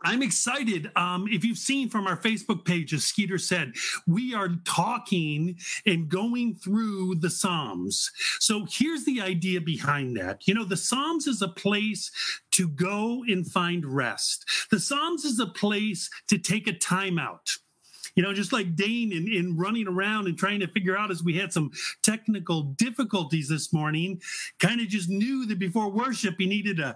I'm excited. If you've seen from our Facebook page, as Skeeter said, we are talking and going through the Psalms. So here's the idea behind that. You know, the Psalms is a place to go and find rest. The Psalms is a place to take a time out. You know, just like Dane in running around and trying to figure out, as we had some technical difficulties this morning, kind of just knew that before worship he needed to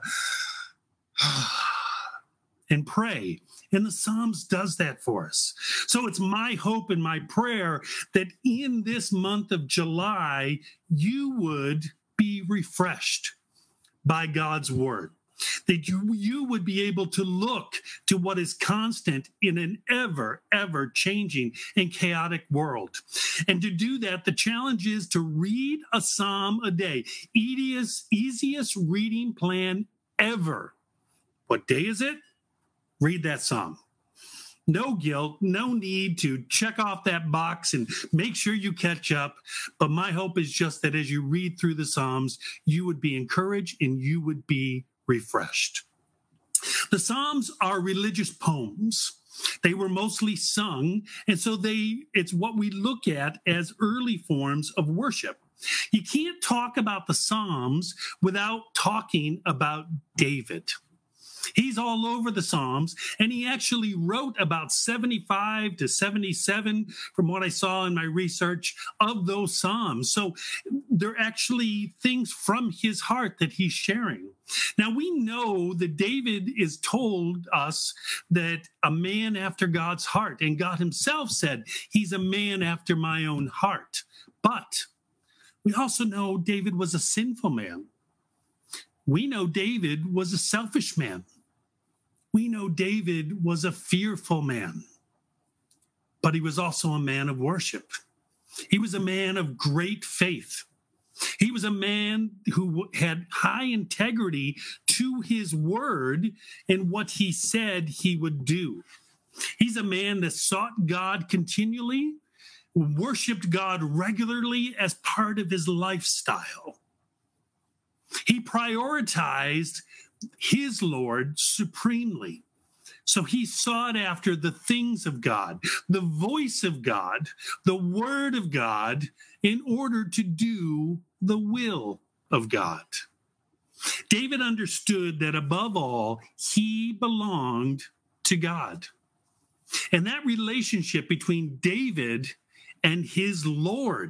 and pray. And the Psalms does that for us. So it's my hope and my prayer that in this month of July, you would be refreshed by God's word. That you would be able to look to what is constant in an ever changing and chaotic world. And to do that, the challenge is to read a psalm a day. Easiest reading plan ever. What day is it? Read that psalm. No guilt, no need to check off that box and make sure you catch up. But my hope is just that as you read through the Psalms, you would be encouraged and you would be refreshed. The Psalms are religious poems. They were mostly sung, and so it's what we look at as early forms of worship. You can't talk about the Psalms without talking about David. He's all over the Psalms, and he actually wrote about 75 to 77, from what I saw in my research, of those Psalms. So they're actually things from his heart that he's sharing. Now, we know that David is told us that a man after God's heart, and God himself said, he's a man after my own heart. But we also know David was a sinful man. We know David was a selfish man. We know David was a fearful man, but he was also a man of worship. He was a man of great faith. He was a man who had high integrity to his word and what he said he would do. He's a man that sought God continually, worshiped God regularly as part of his lifestyle. He prioritized his Lord supremely. So he sought after the things of God, the voice of God, the word of God, in order to do the will of God. David understood that above all, he belonged to God. And that relationship between David and his Lord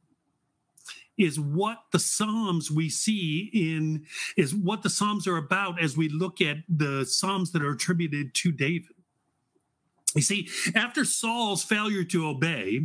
is what the Psalms we see is what the Psalms are about as we look at the Psalms that are attributed to David. You see, after Saul's failure to obey,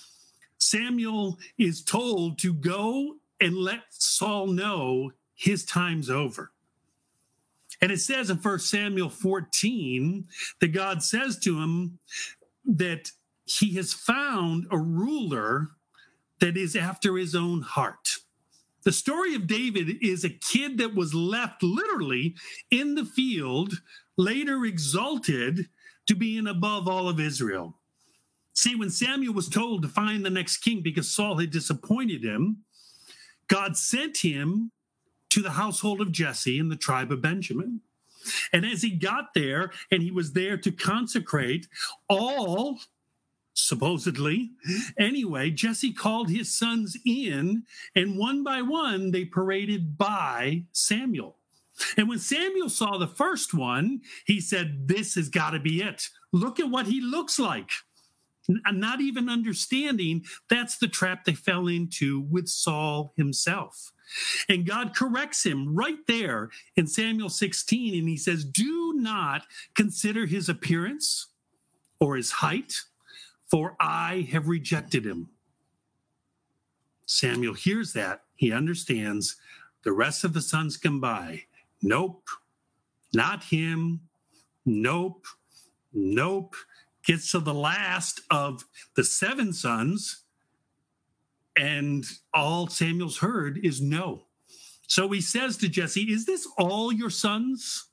Samuel is told to go and let Saul know his time's over. And it says in 1 Samuel 14 that God says to him that he has found a ruler that is after his own heart. The story of David is a kid that was left literally in the field, later exalted to being above all of Israel. See, when Samuel was told to find the next king because Saul had disappointed him, God sent him to the household of Jesse in the tribe of Benjamin. And as he got there, and he was there to consecrate all, supposedly. Anyway, Jesse called his sons in, and one by one, they paraded by Samuel. And when Samuel saw the first one, he said, this has got to be it. Look at what he looks like. Not even understanding that's the trap they fell into with Saul himself. And God corrects him right there in Samuel 16, and he says, do not consider his appearance or his height, for I have rejected him. Samuel hears that. He understands. The rest of the sons come by. Nope, not him. Nope. Gets to the last of the 7 sons, and all Samuel's heard is no. So he says to Jesse, is this all your sons?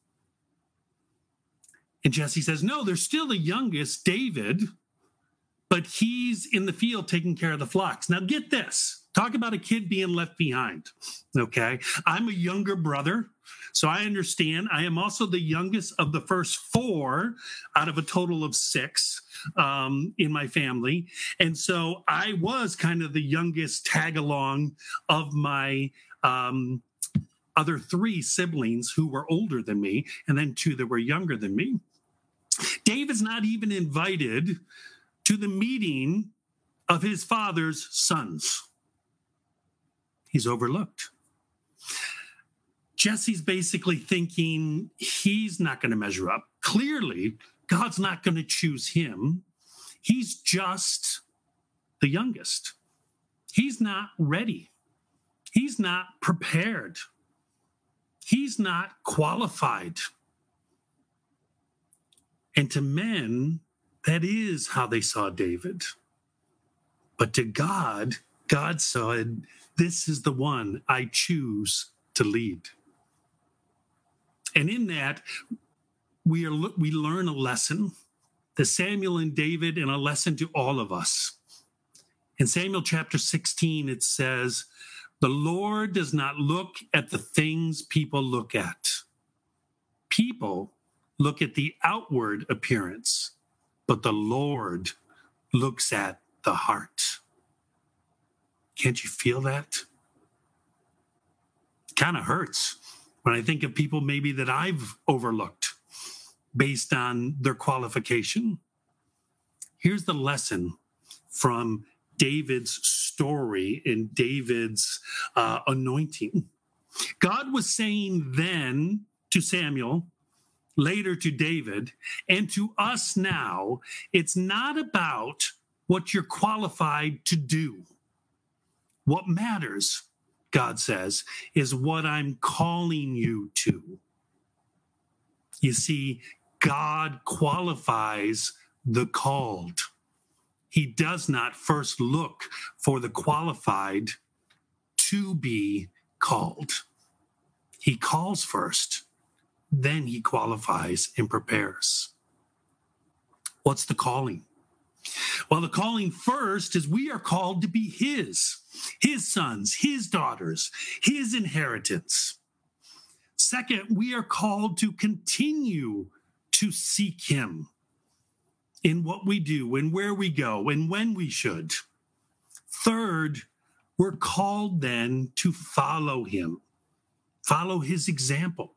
And Jesse says, no, there's still the youngest, David, but he's in the field taking care of the flocks. Now get this. Talk about a kid being left behind, okay? I'm a younger brother, so I understand. I am also the youngest of the first four out of a total of six in my family. And so I was kind of the youngest tag along of my other three siblings who were older than me, and then two that were younger than me. David's not even invited to the meeting of his father's sons. He's overlooked. Jesse's basically thinking he's not going to measure up. Clearly, God's not going to choose him. He's just the youngest. He's not ready. He's not prepared. He's not qualified. And to men, that is how they saw David. But to God, God said, this is the one I choose to lead. And in that, we learn a lesson to Samuel and David and a lesson to all of us. In Samuel chapter 16, it says, the Lord does not look at the things people look at. People look at the outward appearance, but the Lord looks at the heart. Can't you feel that? It kind of hurts when I think of people maybe that I've overlooked based on their qualification. Here's the lesson from David's story and David's anointing. God was saying then to Samuel, later to David, and to us now, it's not about what you're qualified to do. What matters, God says, is what I'm calling you to. You see, God qualifies the called. He does not first look for the qualified to be called. He calls first, then he qualifies and prepares. What's the calling? Well, the calling first is we are called to be his sons, his daughters, his inheritance. Second, we are called to continue to seek him in what we do and where we go and when we should. Third, we're called then to follow him, follow his example,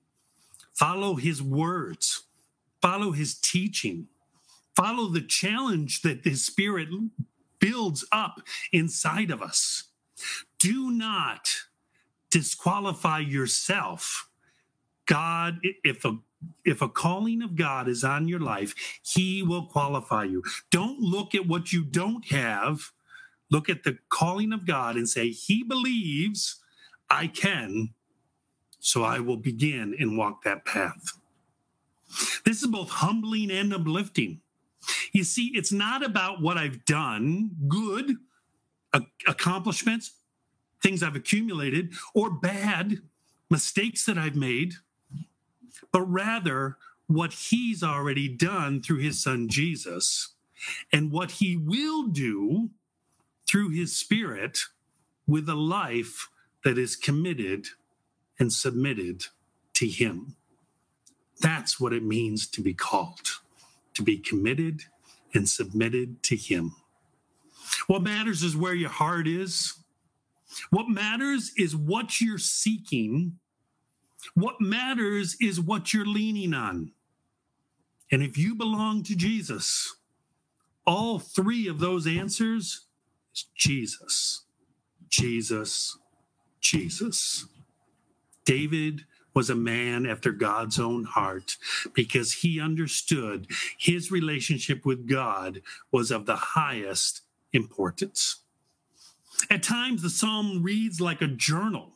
follow his words, follow his teaching, follow the challenge that the Spirit builds up inside of us. Do not disqualify yourself. God, if a calling of God is on your life, he will qualify you. Don't look at what you don't have. Look at the calling of God and say, he believes I can, so I will begin and walk that path. This is both humbling and uplifting. You see, it's not about what I've done, good accomplishments, things I've accumulated, or bad mistakes that I've made, but rather what he's already done through his son Jesus and what he will do through his Spirit with a life that is committed and submitted to him. That's what it means to be called, to be committed and submitted to him. What matters is where your heart is. What matters is what you're seeking. What matters is what you're leaning on. And if you belong to Jesus, all three of those answers is Jesus, Jesus, Jesus. David was a man after God's own heart because he understood his relationship with God was of the highest importance. At times, the psalm reads like a journal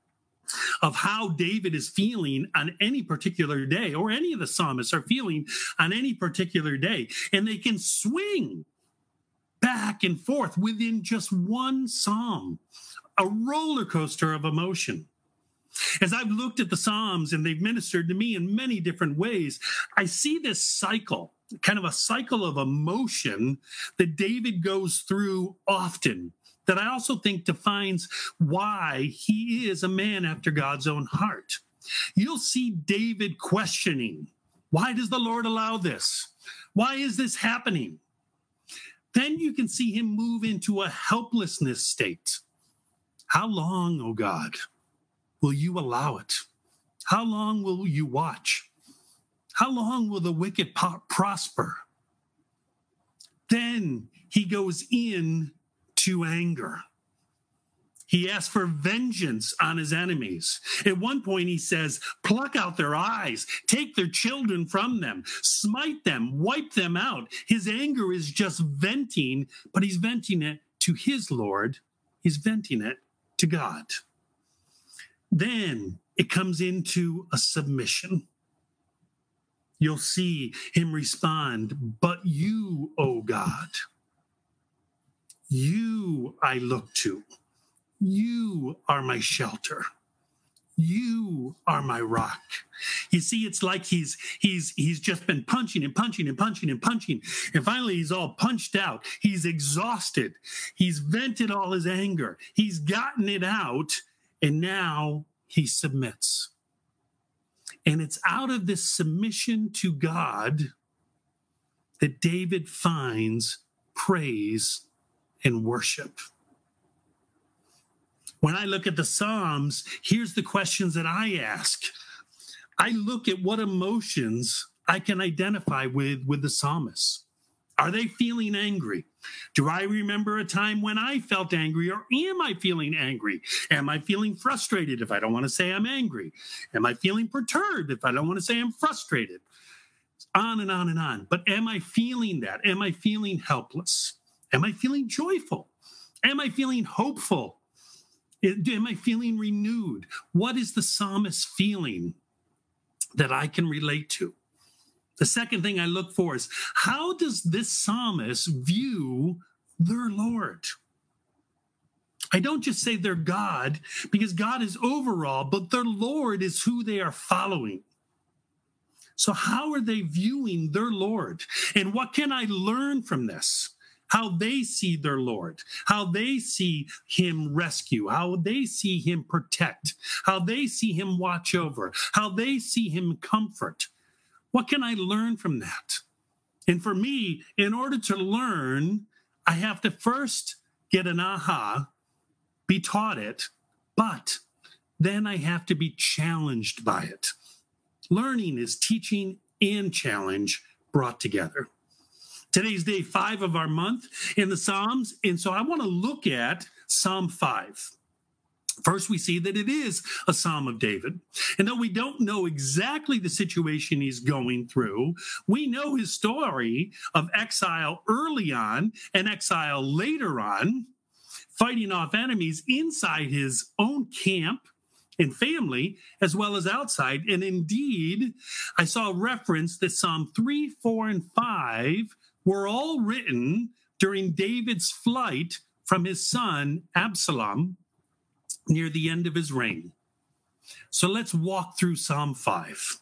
of how David is feeling on any particular day, or any of the psalmists are feeling on any particular day, and they can swing back and forth within just one psalm, a roller coaster of emotion. As I've looked at the Psalms and they've ministered to me in many different ways, I see this cycle, kind of a cycle of emotion that David goes through often that I also think defines why he is a man after God's own heart. You'll see David questioning, why does the Lord allow this? Why is this happening? Then you can see him move into a helplessness state. How long, O God, will you allow it? How long will you watch? How long will the wicked prosper? Then he goes in to anger. He asks for vengeance on his enemies. At one point, he says, pluck out their eyes, take their children from them, smite them, wipe them out. His anger is just venting, but he's venting it to his Lord. He's venting it to God. Then it comes into a submission. You'll see him respond, but you, O God, you I look to. You are my shelter. You are my rock. You see, it's like he's just been punching and punching and punching and punching. And finally, he's all punched out. He's exhausted. He's vented all his anger. He's gotten it out. And now he submits. And it's out of this submission to God that David finds praise and worship. When I look at the Psalms, here's the questions that I ask. I look at what emotions I can identify with the psalmists. Are they feeling angry? Do I remember a time when I felt angry, or am I feeling angry? Am I feeling frustrated if I don't want to say I'm angry? Am I feeling perturbed if I don't want to say I'm frustrated? On and on and on. But am I feeling that? Am I feeling helpless? Am I feeling joyful? Am I feeling hopeful? Am I feeling renewed? What is the psalmist feeling that I can relate to? The second thing I look for is, how does this psalmist view their Lord? I don't just say their God, because God is overall, but their Lord is who they are following. So how are they viewing their Lord? And what can I learn from this? How they see their Lord, how they see him rescue, how they see him protect, how they see him watch over, how they see him comfort. What can I learn from that? And for me, in order to learn, I have to first get an aha, be taught it, but then I have to be challenged by it. Learning is teaching and challenge brought together. Today's day 5 of our month in the Psalms, and so I want to look at Psalm 5. First, we see that it is a Psalm of David. And though we don't know exactly the situation he's going through, we know his story of exile early on and exile later on, fighting off enemies inside his own camp and family, as well as outside. And indeed, I saw a reference that Psalm 3, 4, and 5 were all written during David's flight from his son Absalom near the end of his reign. So let's walk through Psalm 5.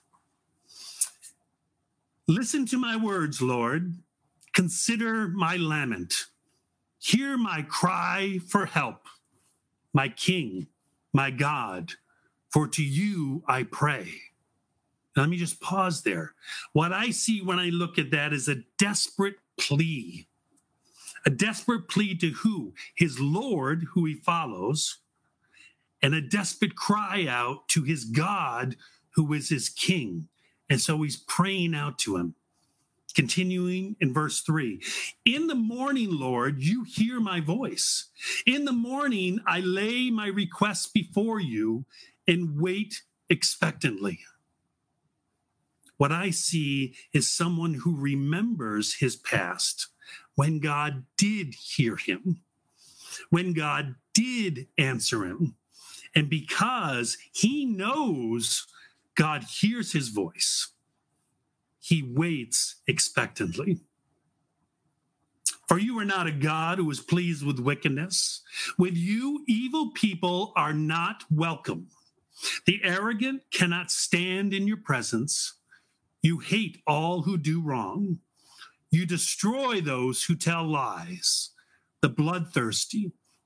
Listen to my words, Lord. Consider my lament. Hear my cry for help, my King, my God, for to you I pray. Now, let me just pause there. What I see when I look at that is a desperate plea. A desperate plea to who? His Lord, who he follows, and a desperate cry out to his God, who is his King. And so he's praying out to him. Continuing in verse 3, in the morning, Lord, you hear my voice. In the morning, I lay my requests before you and wait expectantly. What I see is someone who remembers his past, when God did hear him, when God did answer him. And because he knows God hears his voice, he waits expectantly. For you are not a God who is pleased with wickedness. With you, evil people are not welcome. The arrogant cannot stand in your presence. You hate all who do wrong. You destroy those who tell lies. The bloodthirsty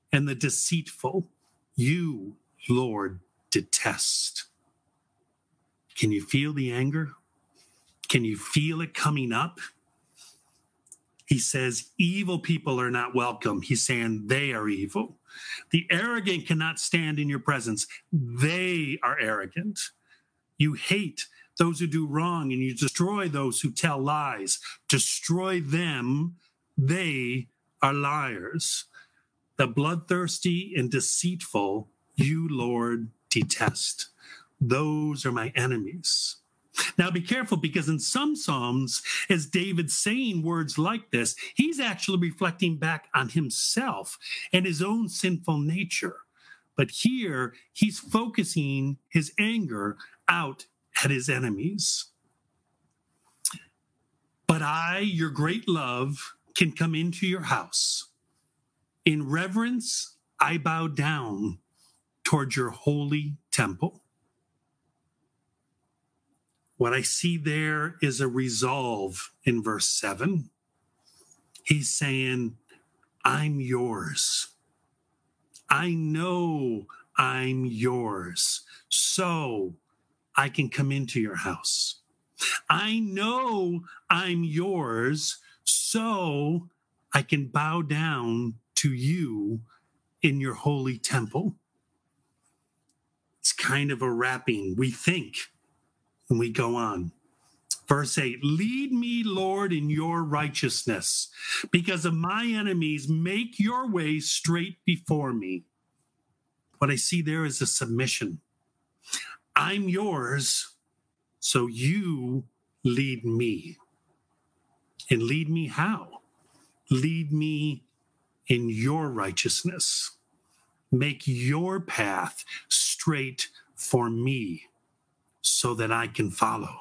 and the deceitful, you, Lord, detest. Can you feel the anger? Can you feel it coming up? He says, evil people are not welcome. He's saying they are evil. The arrogant cannot stand in your presence. They are arrogant. You hate those who do wrong, and you destroy those who tell lies. Destroy them. They are liars. The bloodthirsty and deceitful, you, Lord, detest. Those are my enemies. Now be careful, because in some Psalms, as David's saying words like this, he's actually reflecting back on himself and his own sinful nature. But here, he's focusing his anger out at his enemies. But I, your great love, can come into your house. In reverence, I bow down toward your holy temple. What I see there is a resolve in verse 7. He's saying, I'm yours. I know I'm yours, so I can come into your house. I know I'm yours, so I can bow down to you in your holy temple. It's kind of a wrapping, we think, when we go on. Verse 8, lead me, Lord, in your righteousness. Because of my enemies, make your way straight before me. What I see there is a submission. I'm yours, so you lead me. And lead me how? Lead me in your righteousness. Make your path straight for me so that I can follow.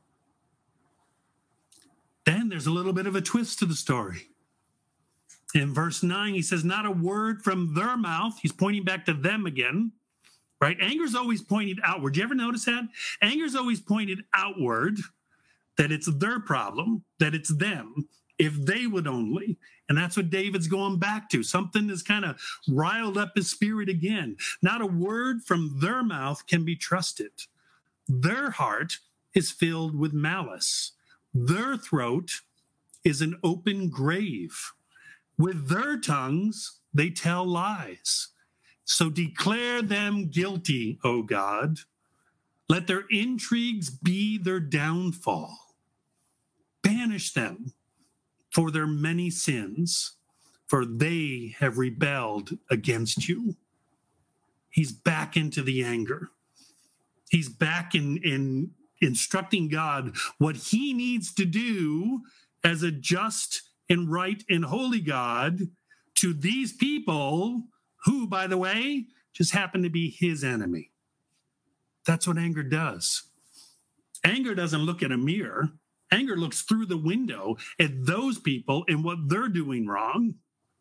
Then there's a little bit of a twist to the story. In verse 9, he says, not a word from their mouth. He's pointing back to them again, right? Anger's always pointed outward. Do you ever notice that? Anger's always pointed outward, that it's their problem, that it's them, if they would only. And that's what David's going back to. Something has kind of riled up his spirit again. Not a word from their mouth can be trusted. Their heart is filled with malice. Their throat is an open grave. With their tongues, they tell lies. So declare them guilty, O God. Let their intrigues be their downfall. Banish them for their many sins, for they have rebelled against you. He's back into the anger. He's back in instructing God what he needs to do as a just and right and holy God to these people who, by the way, just happen to be his enemy. That's what anger does. Anger doesn't look at a mirror. Anger looks through the window at those people and what they're doing wrong.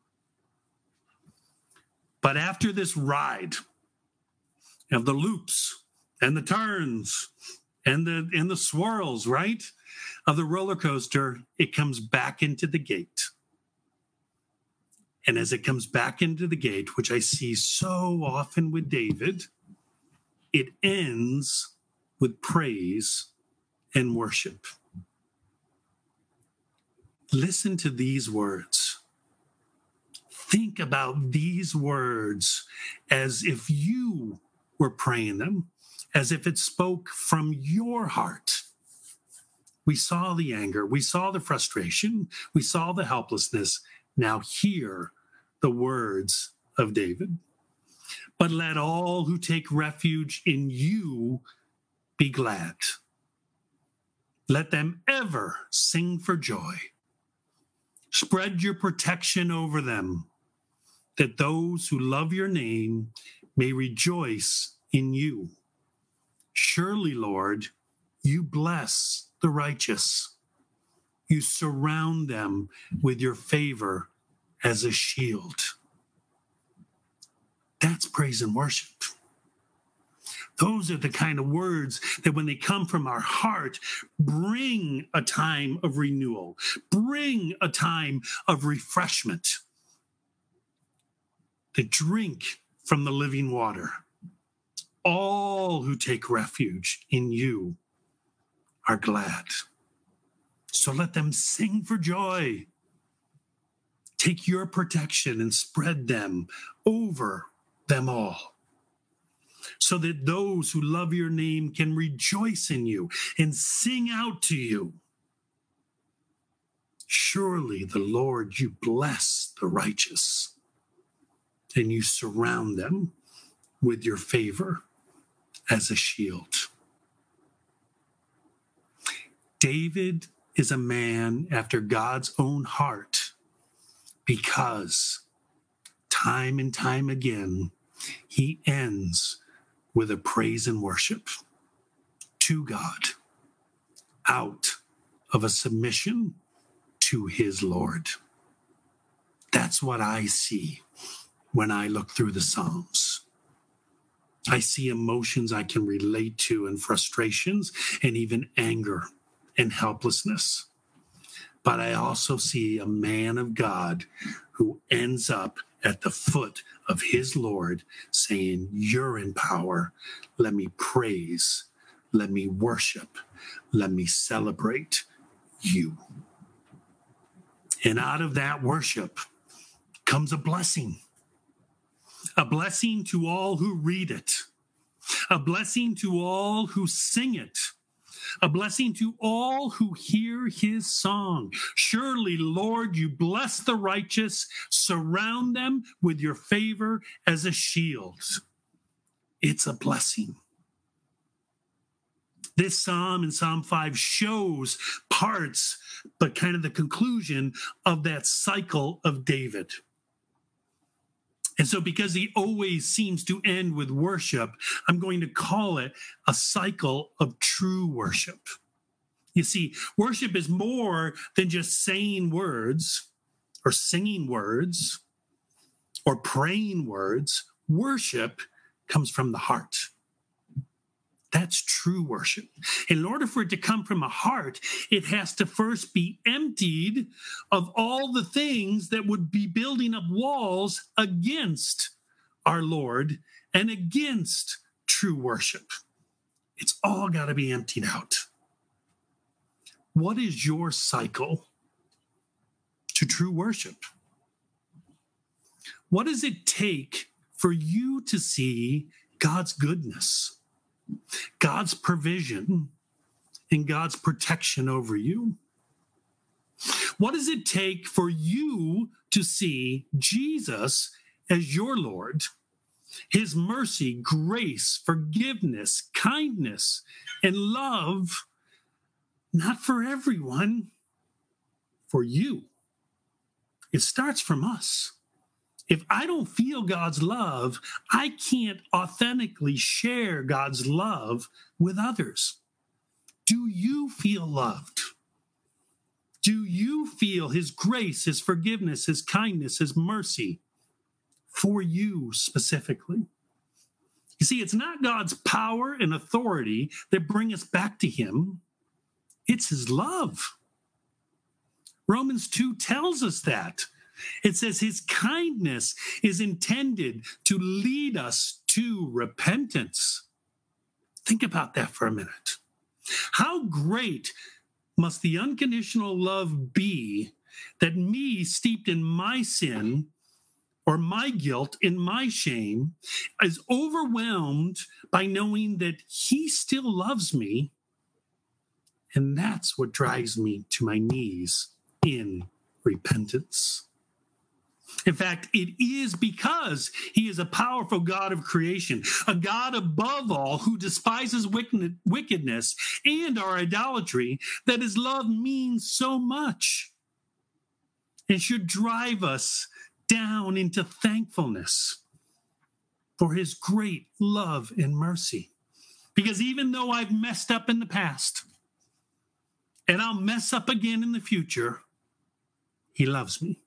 But after this ride of the loops and the turns and the swirls, right, of the roller coaster, it comes back into the gate. And as it comes back into the gate, which I see so often with David, it ends with praise and worship. Listen to these words. Think about these words as if you were praying them, as if it spoke from your heart. We saw the anger, we saw the frustration, we saw the helplessness. Now hear the words of David. But let all who take refuge in you be glad. Let them ever sing for joy. Spread your protection over them, that those who love your name may rejoice in you. Surely, Lord, you bless the righteous. You surround them with your favor as a shield. That's praise and worship. Those are the kind of words that when they come from our heart, bring a time of renewal, bring a time of refreshment. that drink from the living water. All who take refuge in you are glad. So let them sing for joy. Take your protection and spread them over them all, so that those who love your name can rejoice in you and sing out to you. Surely the Lord, you bless the righteous, and you surround them with your favor as a shield. David is a man after God's own heart, because time and time again, he ends with a praise and worship to God out of a submission to his Lord. That's what I see when I look through the Psalms. I see emotions I can relate to, and frustrations and even anger and helplessness. But I also see a man of God who ends up at the foot of his Lord saying, you're in power. Let me praise. Let me worship. Let me celebrate you. And out of that worship comes a blessing to all who read it, a blessing to all who sing it, a blessing to all who hear his song. Surely, Lord, you bless the righteous, surround them with your favor as a shield. It's a blessing. This psalm in Psalm 5 shows parts, but kind of the conclusion of that cycle of David. And so because he always seems to end with worship, I'm going to call it a cycle of true worship. You see, worship is more than just saying words or singing words or praying words. Worship comes from the heart. That's true worship. In order for it to come from a heart, it has to first be emptied of all the things that would be building up walls against our Lord and against true worship. It's all got to be emptied out. What is your cycle to true worship? What does it take for you to see God's goodness, God's provision, and God's protection over you? What does it take for you to see Jesus as your Lord, his mercy, grace, forgiveness, kindness, and love, not for everyone, for you? It starts from us. If I don't feel God's love, I can't authentically share God's love with others. Do you feel loved? Do you feel his grace, his forgiveness, his kindness, his mercy for you specifically? You see, it's not God's power and authority that bring us back to him. It's his love. Romans 2 tells us that. It says his kindness is intended to lead us to repentance. Think about that for a minute. How great must the unconditional love be that me, steeped in my sin or my guilt, in my shame, is overwhelmed by knowing that he still loves me. And that's what drives me to my knees in repentance. In fact, it is because he is a powerful God of creation, a God above all who despises wickedness and our idolatry, that his love means so much and should drive us down into thankfulness for his great love and mercy. Because even though I've messed up in the past and I'll mess up again in the future, he loves me.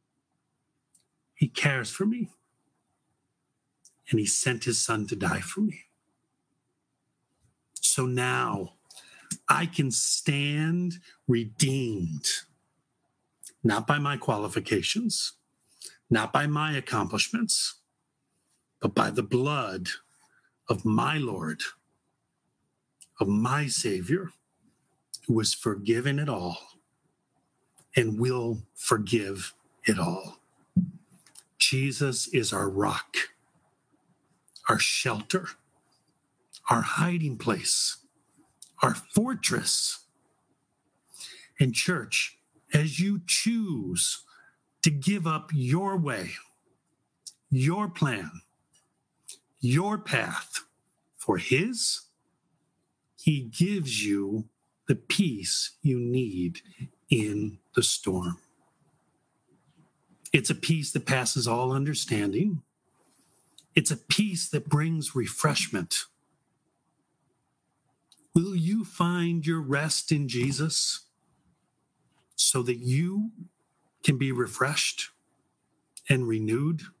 He cares for me, and he sent his son to die for me. So now I can stand redeemed, not by my qualifications, not by my accomplishments, but by the blood of my Lord, of my Savior, who has forgiven it all and will forgive it all. Jesus is our rock, our shelter, our hiding place, our fortress. And church, as you choose to give up your way, your plan, your path for his, he gives you the peace you need in the storm. It's a peace that passes all understanding. It's a peace that brings refreshment. Will you find your rest in Jesus so that you can be refreshed and renewed?